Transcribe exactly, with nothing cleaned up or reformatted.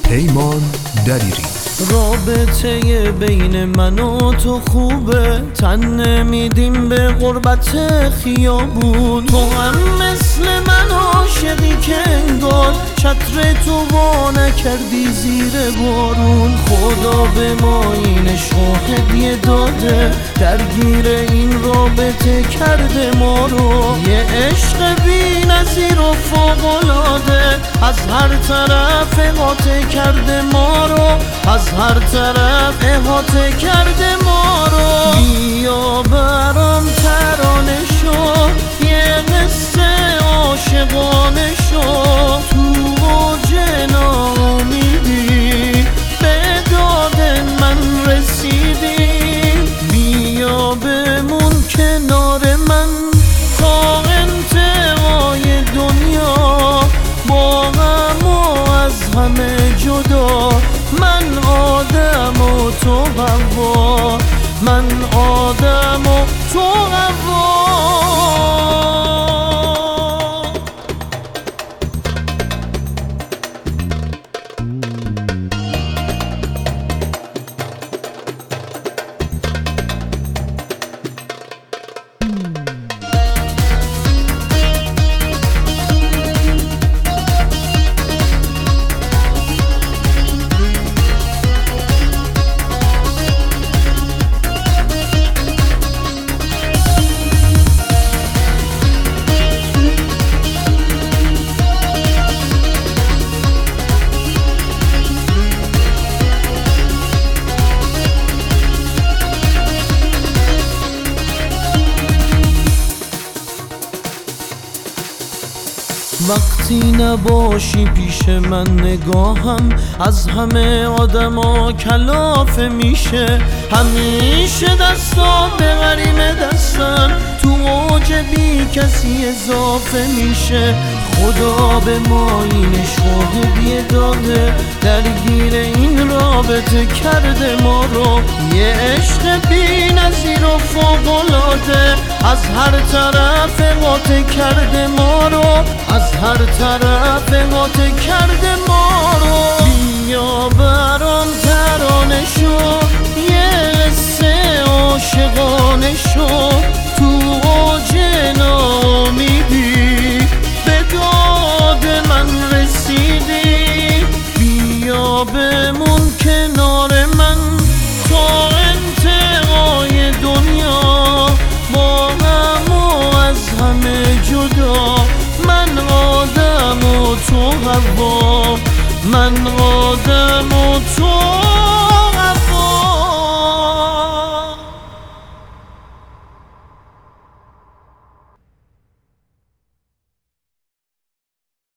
پیمان دلیری. رابطه بین من و تو خوبه، تن نمیدیم به غربت خیابون. تو هم مثل من عاشقی که انگار چتر تو وا نکردی زیر بارون. خدا به ما این عشق هدیه داده، درگیر این رابطه کرده ما رو. یه عشق بی نظیر و فوق‌العاده، از هر طرف احاطه کرده ما رو، از هر طرف احاطه کرده ما رو. بیا برام ترانه شو، یه قصه عاشقانه شو. تو اوج ناامیدی به داد من رسیدی. بیا بمون کنار من تا انتهای دنیا، با هم و از همه جدا. من آدم و تو هوا، من آدم و تو هوا. وقتی نباشی پیش من نگاهم از همه آدما کلافه میشه. همیشه دستا به غریم دستم، تو اوج بی کسی اضافه میشه. خدا به ما این عشق هدیه داده، درگیر این رابطه کرده ما رو. یه عشق بی نظیر و فوق‌العاده، از هر طرف احاطه کرده ما رو، از هر طرف احاطه کرده ما رو. بیا برام ترانه شو، یه قصه عاشقانه شو. تو اوج ناامیدی به داد من رسیدی. بیا بمون کنار من تا انتهای دنیا، با هم و از همه جدا. من آدم و تو هوا، من آدم و تو